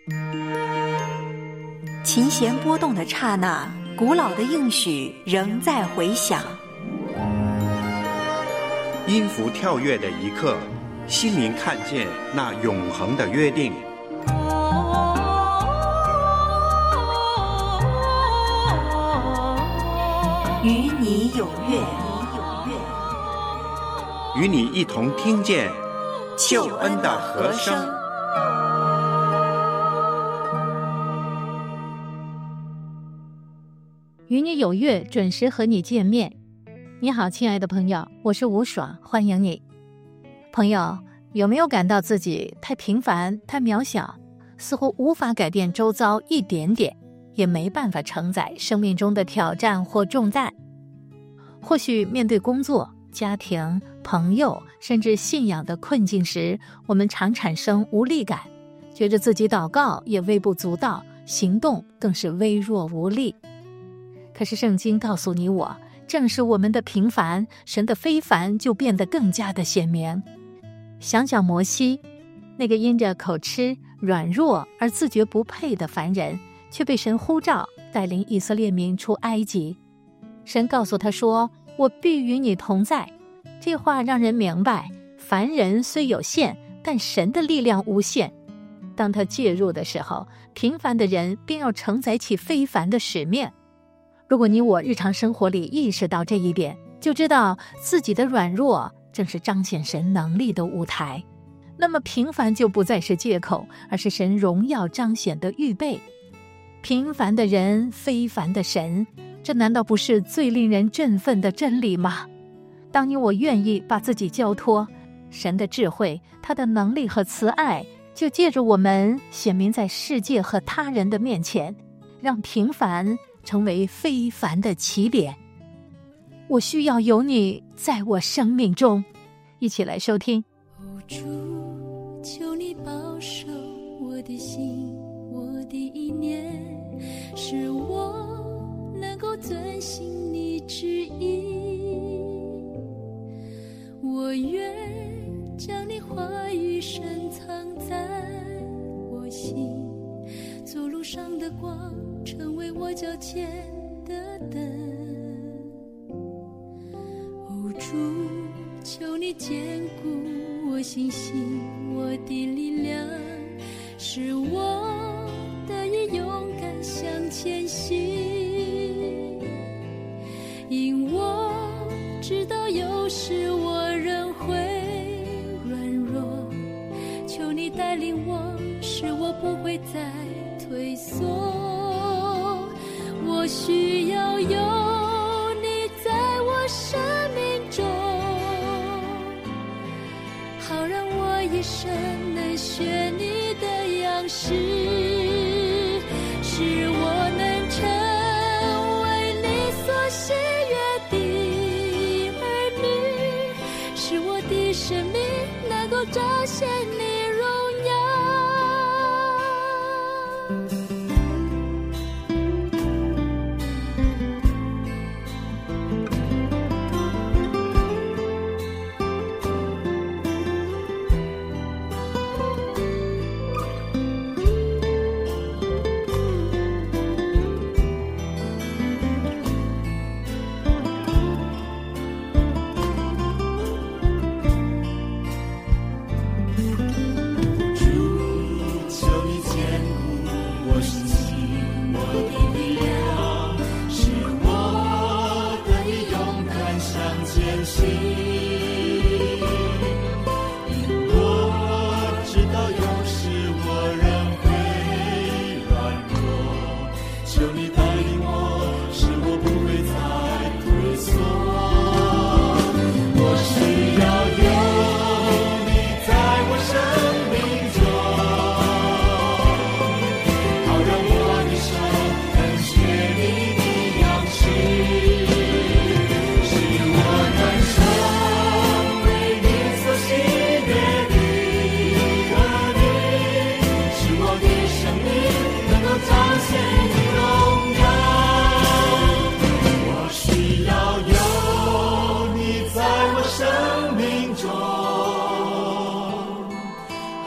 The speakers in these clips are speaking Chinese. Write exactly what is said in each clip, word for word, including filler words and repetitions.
琴弦波动的刹那，古老的应许仍在回响。 音符跳跃的一刻，心灵看见那永恒的约定。 与你有约， 与你一同听见救恩的和声。 与你有约，准时和你见面。你好，亲爱的朋友，我是吴爽，欢迎你。朋友，有没有感到自己太平凡、太渺小，似乎无法改变周遭一点点，也没办法承载生命中的挑战或重担？或许面对工作、家庭、朋友，甚至信仰的困境时，我们常产生无力感，觉得自己祷告也微不足道，行动更是微弱无力。可是圣经告诉你我，正是我们的平凡，神的非凡就变得更加的显明。想想摩西，那个因着口吃、软弱而自觉不配的凡人，却被神呼召带领以色列民出埃及。神告诉他说，我必与你同在。这话让人明白，凡人虽有限，但神的力量无限。当他介入的时候，平凡的人便要承载起非凡的使命。如果你我日常生活里意识到这一点，就知道自己的软弱正是彰显神能力的舞台，那么平凡就不再是借口，而是神荣耀彰显的预备。平凡的人，非凡的神，这难道不是最令人振奋的真理吗？当你我愿意把自己交托，神的智慧，他的能力和慈爱，就借着我们显明在世界和他人的面前，让平凡成为非凡的起点。我需要有你在我生命中，一起来收听。 哦，主，求你保守我的心，我的意念，使我能够遵行你旨意。我愿将你话语深藏在我心，走路上的光成为我脚前的灯。哦，主，求你坚固我信心，我的力量，使我得以勇敢向前行。因我知道有时我仍会软弱，求你带领我，使我不会再退缩。我需要有你在我生命中，好让我一生能学你的样式，使我能成为你所喜悦的儿女，使我的生命能够彰显你荣耀。 我需要有你在我身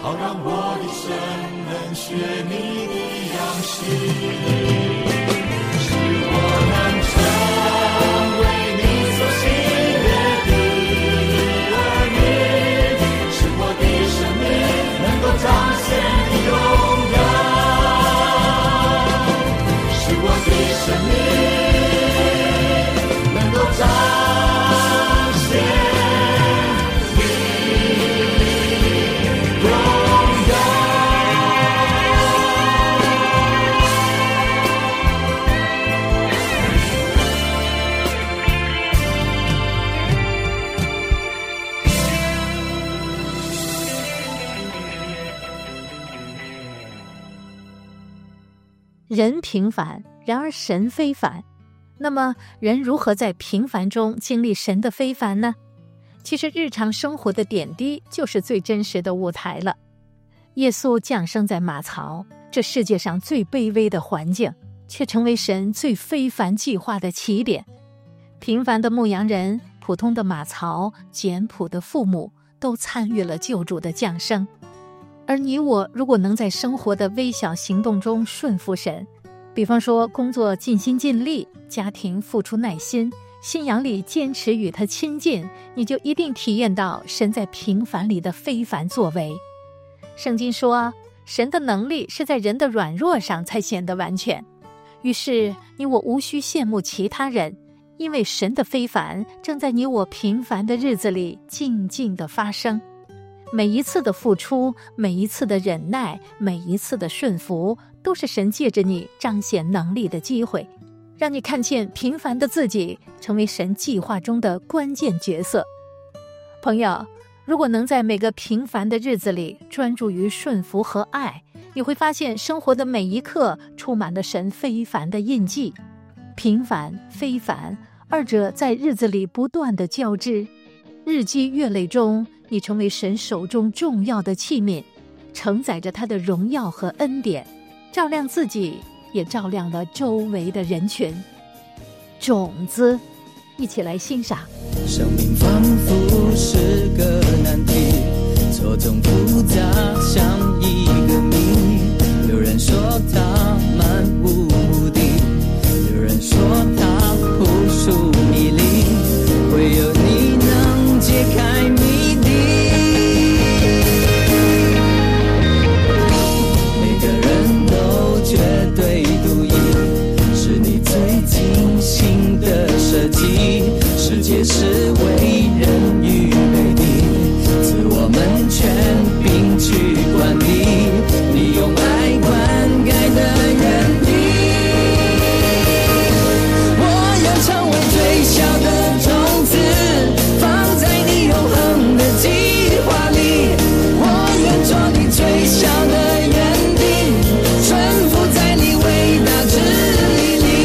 好让我的生能学你的样式，使我能成为你所喜悦的儿女，使我的生命能够彰显你荣耀，使我的生命能够彰显人平凡，然而神非凡。那么人如何在平凡中经历神的非凡呢？其实日常生活的点滴就是最真实的舞台了。耶稣降生在马槽，这世界上最卑微的环境，却成为神最非凡计划的起点。平凡的牧羊人，普通的马槽，简朴的父母，都参与了救主的降生。而你我如果能在生活的微小行动中顺服神，比方说工作尽心尽力，家庭付出耐心，信仰里坚持与他亲近，你就一定体验到神在平凡里的非凡作为。圣经说，神的能力是在人的软弱上才显得完全。于是你我无需羡慕其他人，因为神的非凡正在你我平凡的日子里静静地发生。每一次的付出，每一次的忍耐，每一次的顺服，都是神借着你彰显能力的机会，让你看见平凡的自己成为神计划中的关键角色。朋友，如果能在每个平凡的日子里专注于顺服和爱，你会发现生活的每一刻充满了神非凡的印记。平凡非凡，二者在日子里不断的交织，日积月累中，你成为神手中重要的器皿，承载着他的荣耀和恩典，照亮自己，也照亮了周围的人群。种子，一起来欣赏。 生命仿佛是个难题，错综复杂像一个谜，有人说它漫无目的，有人说它扑朔迷离，唯有你能解开谜底。每个人都绝对独一，是你最精心的设计，世界是为人预备的，赐我们权柄去管理，你用爱灌溉的园地。我要成为最小的种子，放在你永恒的计划里，我愿做你最小的园丁，顺服在你伟大旨意里。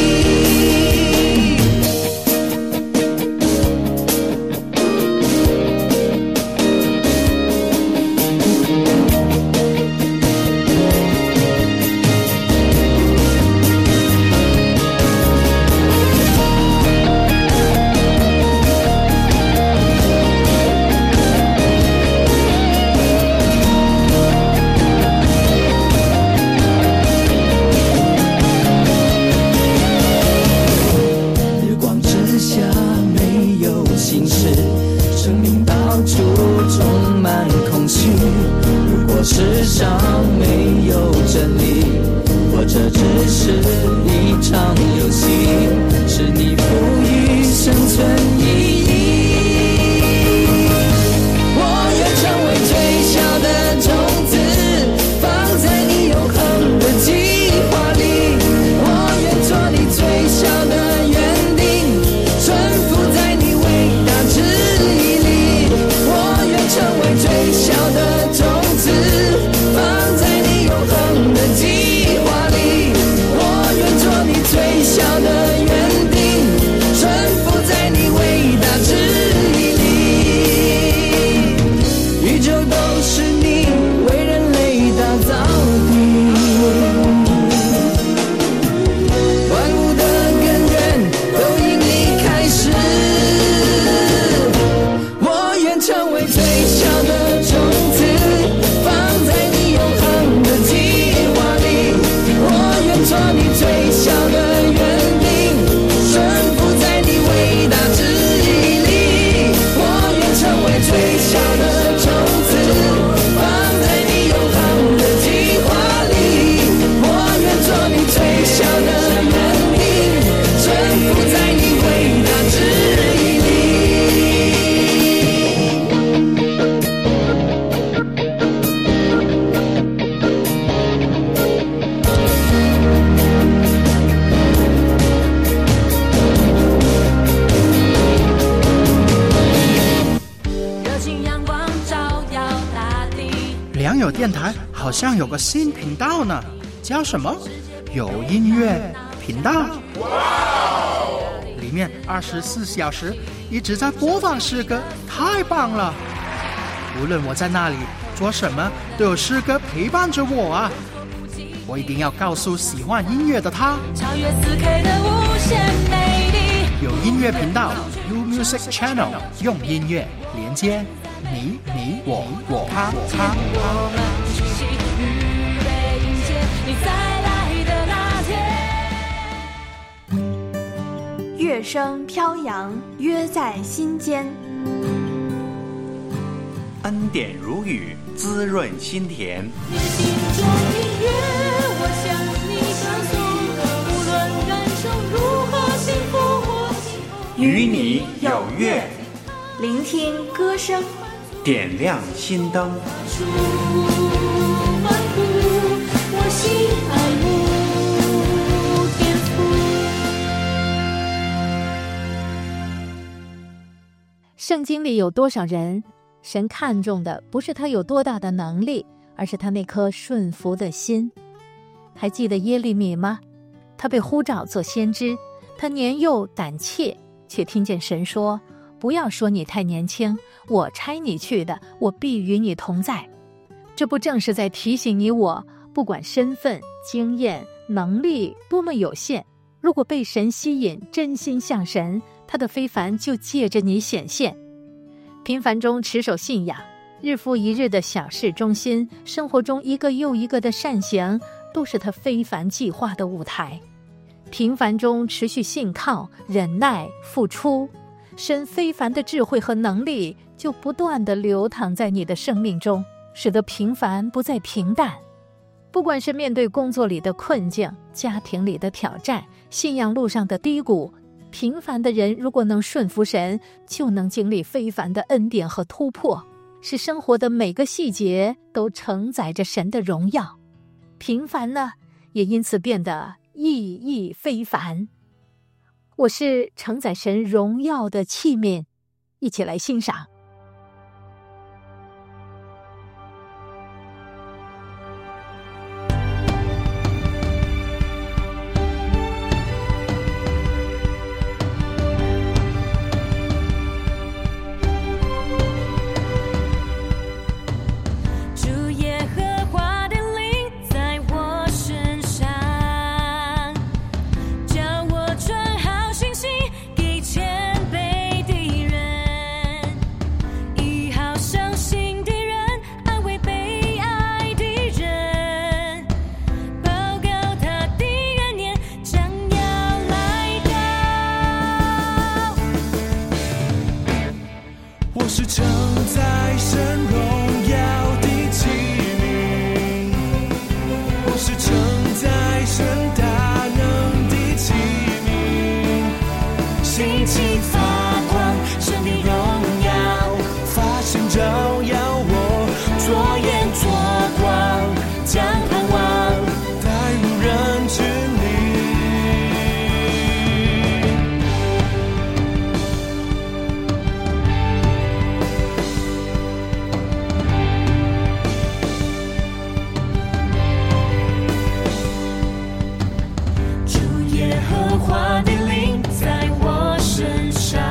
世上没有真理，或者只是一场游戏，是你赋予生存意义。我愿成为最小的种子，放在你永恒的计划里，我愿做你最小的园丁，顺服在你伟大旨意里。我愿成为最小的种子，放良友电台好像有个新频道呢，叫什么？有音乐频道。里面二十四小时一直在播放诗歌，太棒了！无论我在那里做什么，都有诗歌陪伴着我啊！我一定要告诉喜欢音乐的他， 超越四 K 的无限美丽。 有音乐频道 U Music Channel， 用音乐连接你、你、我、我、他、他。 我们一起预备迎接你再来的那天。 乐声飘扬，约在心间。 恩典如雨，滋润心田。 你的心中音乐，我向你歌颂，无论感受如何幸福或幸福， 与你有约， 聆听歌声， 点亮心灯。 出欢呼，我心爱慕天父。 圣经里有多少人，神看重的不是他有多大的能力，而是他那颗顺服的心。还记得耶利米吗？他被呼召做先知，他年幼胆怯，却听见神说，不要说你太年轻，我差你去的，我必与你同在。这不正是在提醒你我，不管身份、经验、能力多么有限，如果被神吸引，真心向神，他的非凡就借着你显现。平凡中持守信仰，日复一日的小事中心，生活中一个又一个的善行，都是他非凡计划的舞台。平凡中持续信靠、忍耐、付出，神非凡的智慧和能力就不断地流淌在你的生命中，使得平凡不再平淡。不管是面对工作里的困境、家庭里的挑战、信仰路上的低谷，平凡的人如果能顺服神，就能经历非凡的恩典和突破，使生活的每个细节都承载着神的荣耀。平凡呢，也因此变得意义非凡。我是承载神荣耀的器皿，一起来欣赏。 是承载神荣耀的器皿，我是承载神大能的器皿，心情发光，神的荣耀发现照耀我，左眼左光，将盼望带入人群里。花的灵在我身上，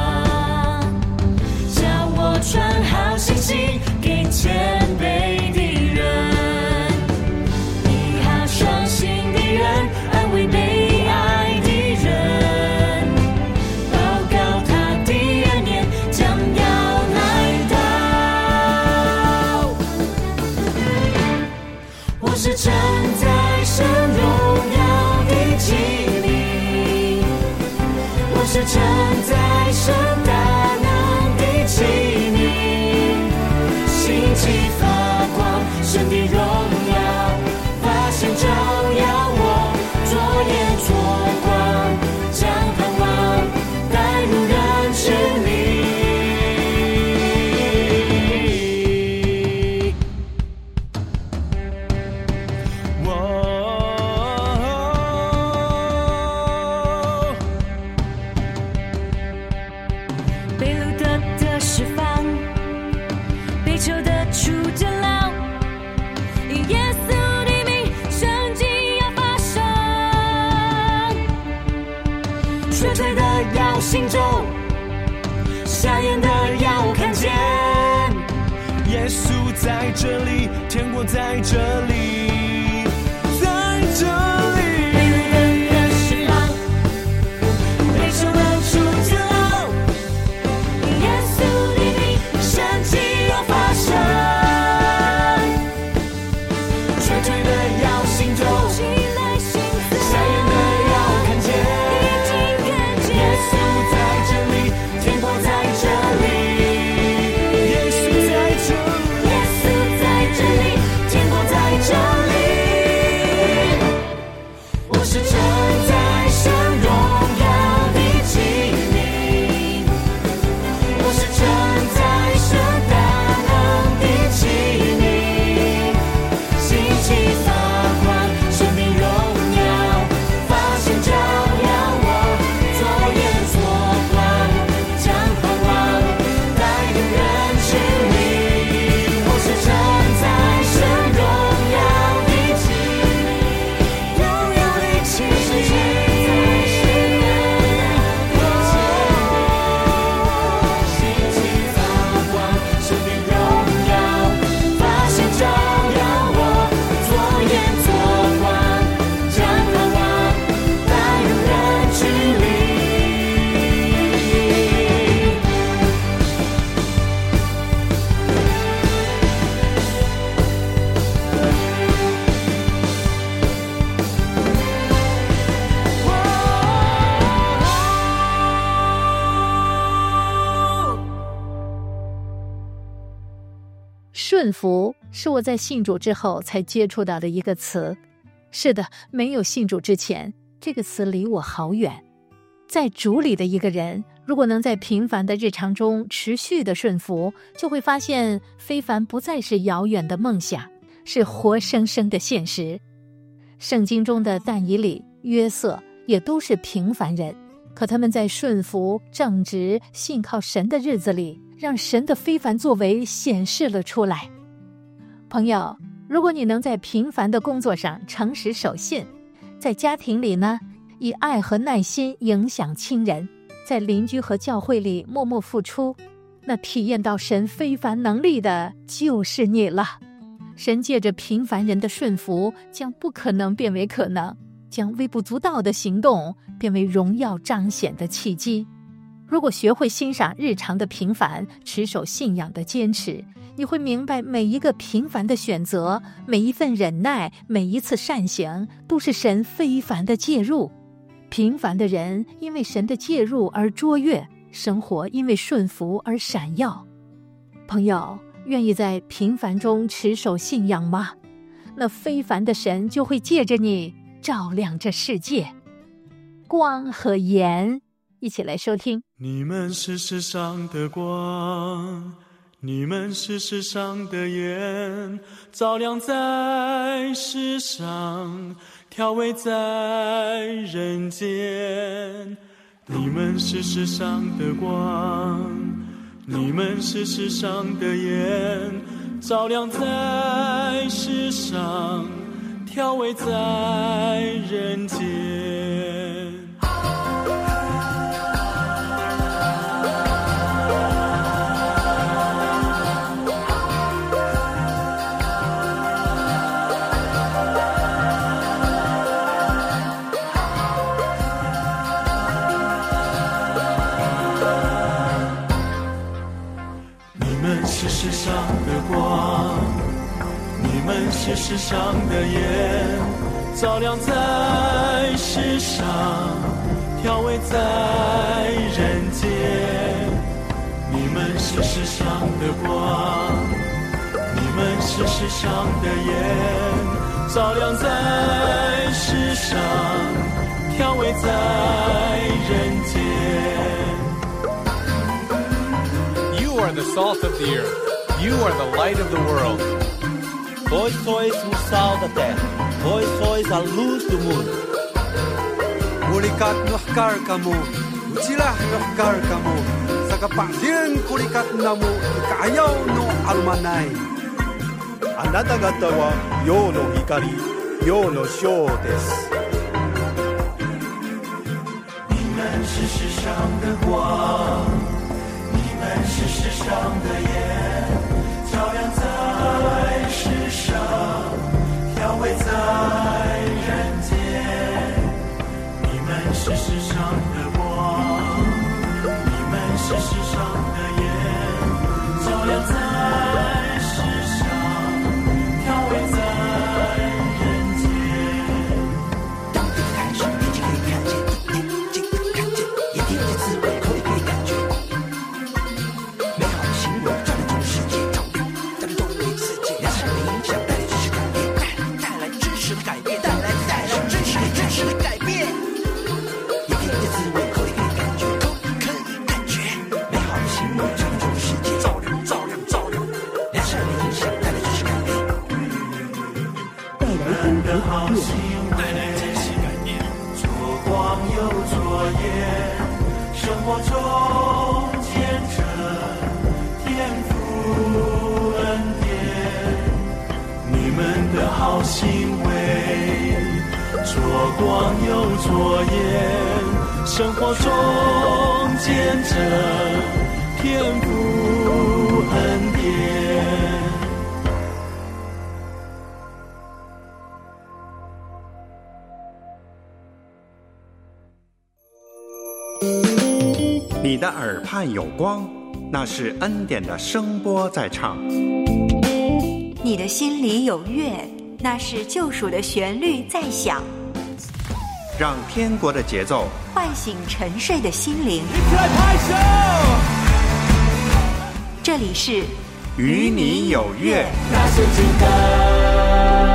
叫我传好信息给谦卑的人，医好伤心的人，安慰被爱的人，报告他的恩典将要来到。我是站在神荣耀的器皿，我是承载神大能的器皿，心气发光，神的荣耀发现照耀我，左眼左光，将盼望带入人群里。被掳的的释放，被囚的出的心中，瞎眼的要看见，耶稣在这里，天国在这里，在这里。没有人的释放，被囚人出监牢，耶稣的名，神迹要发生，瘸腿的要行走，瞎眼的要看见，耶稣在这里，天国在这里，耶稣在这里，耶稣在这里，天国在这里。我是承载神荣耀的器皿，我是承载神大能的器皿，心气发光，生命荣耀发现照亮我，左眼左光，将盼望带领人去领。我是承载神荣耀的器皿，荣耀的器皿，心气发光，生命荣耀发现照亮我，左眼左光，将盼望带领人去领。 顺服是我在信主之后才接触到的一个词。是的，没有信主之前，这个词离我好远。在主里的一个人，如果能在平凡的日常中持续的顺服，就会发现非凡不再是遥远的梦想，是活生生的现实。圣经中的但以理、约瑟也都是平凡人，可他们在顺服、正直、信靠神的日子里，让神的非凡作为显示了出来。朋友，如果你能在平凡的工作上诚实守信，在家庭里呢，以爱和耐心影响亲人，在邻居和教会里默默付出，那体验到神非凡能力的就是你了。神借着平凡人的顺服，将不可能变为可能，将微不足道的行动变为荣耀彰显的契机。如果学会欣赏日常的平凡，持守信仰的坚持，你会明白每一个平凡的选择，每一份忍耐，每一次善行，都是神非凡的介入。平凡的人因为神的介入而卓越，生活因为顺服而闪耀。朋友，愿意在平凡中持守信仰吗？那非凡的神就会借着你照亮这世界。光和盐，一起来收听。 你们是世上的光，你们是世上的盐，照亮在世上，调味在人间。你们是世上的光，你们是世上的盐，照亮在世上，调味在人间。是世上的光，你们是世上的盐，照亮在世上，调味在人间。你们是世上的光，你们是世上的盐，照亮在世上，调味在人间。 You are the salt of the earth. You are the light of the world. Vós sois o sal da terra. Vós sois a luz do mundo. Kulikat nuhkar kamu, ujilah nuhkar kamu. Sa kapangdian kulikat namu, ikayaw no almanay. Anata gata wa yo no hikari, yo no shou desu. 你们是世上的光，你们是世上的盐，照亮在世上，调味在人间。你们是世上的光，你们是世上的盐，照亮在世上，调味在人间。当你开始眼睛可以看见，眼睛可以看见，眼睛的滋味口里可以感觉，美好的行为照亮这个世界，照亮在这动力世界，良善的影响带来知识改变，带来真实的改变，带来带来真实的真实的改变。眼睛的滋味口里可以感觉，口里可以感觉，美好的行为照亮这个世界，照亮照亮照亮，良善的影响带来知识改变，带来真实的好行为，带来真实改变，做光又做盐，生活中见证天父恩典，你们的好行为，做光又做盐，生活中见证天父恩典。 你的耳畔有光，那是恩典的声波在唱。 你的心里有乐，那是救赎的旋律在响。 让天国的节奏唤醒沉睡的心灵。 拍手！ 这里是与你有约。 那是真的。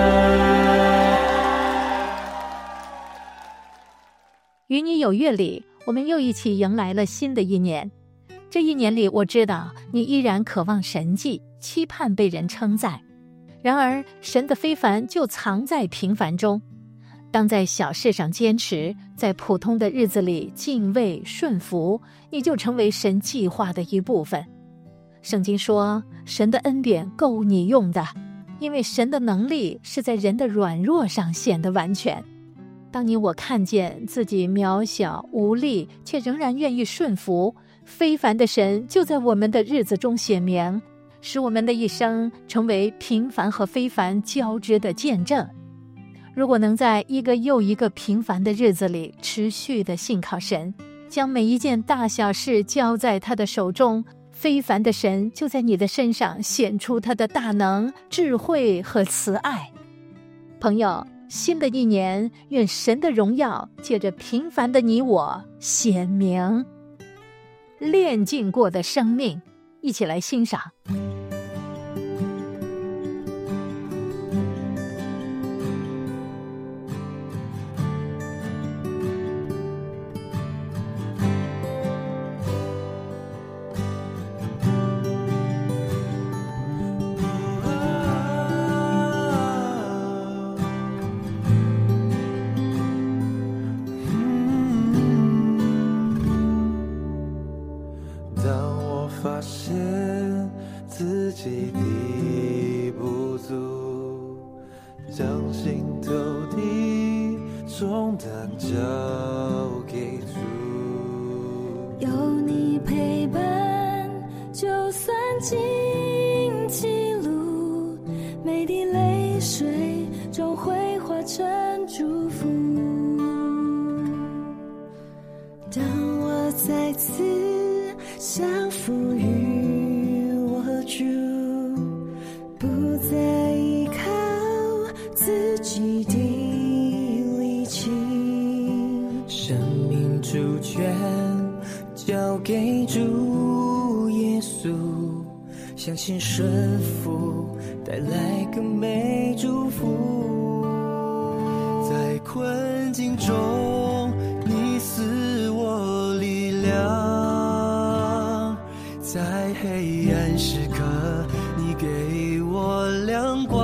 与你有约里，我们又一起迎来了新的一年。这一年里，我知道你依然渴望神迹，期盼被人称赞。然而，神的非凡就藏在平凡中。当在小事上坚持，在普通的日子里敬畏顺服，你就成为神计划的一部分。圣经说，神的恩典够你用的，因为神的能力是在人的软弱上显得完全。当你我看见自己渺小无力，却仍然愿意顺服，非凡的神就在我们的日子中显明，使我们的一生成为平凡和非凡交织的见证。如果能在一个又一个平凡的日子里持续的信靠神，将每一件大小事交在他的手中，非凡的神就在你的身上显出他的大能、智慧和慈爱。朋友，新的一年，愿神的荣耀借着平凡的你我显明。炼净过的生命，一起来欣赏。 相信顺服带来更美祝福，在困境中你赐我力量，在黑暗时刻你给我亮光。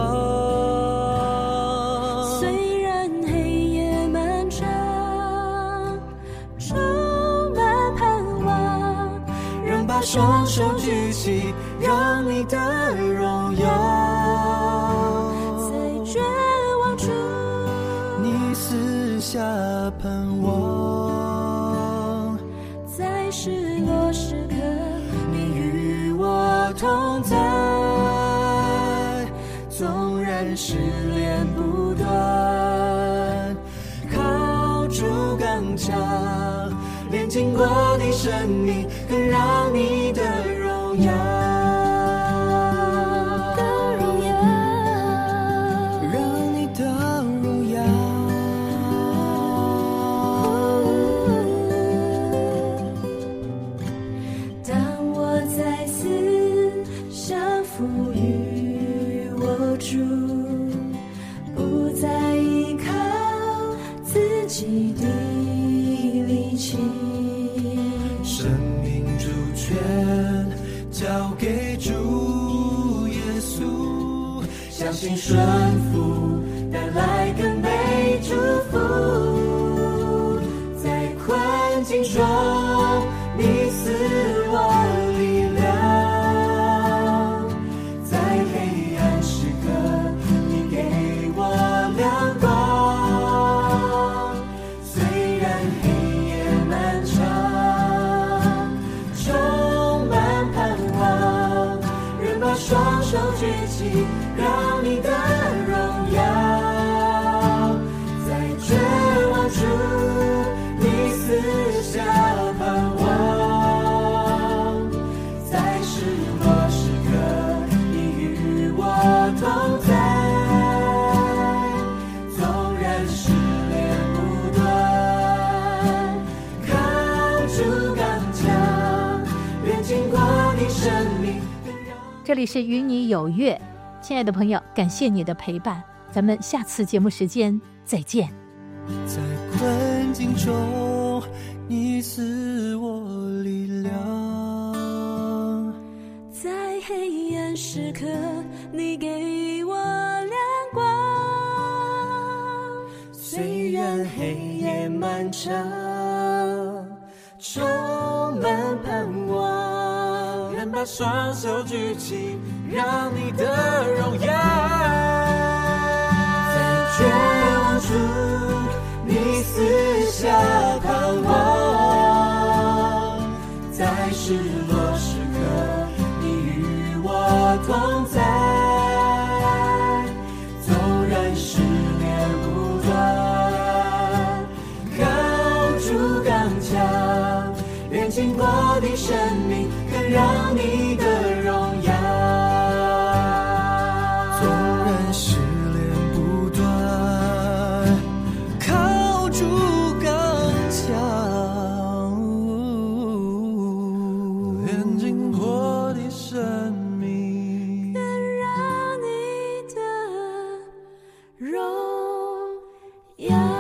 虽然黑夜漫长，充满盼望， 仍把双手举起，让你的荣耀在绝望处你私下盼望。 纵然失恋不断，靠主刚强，炼尽过的生命，更让你的荣耀， 的荣耀， 让你的荣耀。 当我再次降服于我主，不再依靠自己的力气， 生命主权交给主耶稣，相信顺服带来更美祝福，在困境中你赐我力量，在黑暗时刻你给我亮光，虽然黑夜漫长，充满盼望，仍把双手举起，让你的荣耀，在绝望处你赐下盼望，在失落时刻你与我同在，纵然失恋不断，靠主刚强，炼尽过的生命。 这里是与你有约，亲爱的朋友，感谢你的陪伴，咱们下次节目时间再见。 在困境中你赐我力量， 在黑暗时刻你给我亮光， 虽然黑夜漫长，充满盼望，仍把双手举起，让你的荣耀，在绝望处你赐下盼望，在失落时刻你与我同在，纵然失恋不断，靠主刚强，炼尽过的生命，更让你的荣耀，纵然失恋不断，靠主刚强，炼尽过的生命， 更让你的荣耀。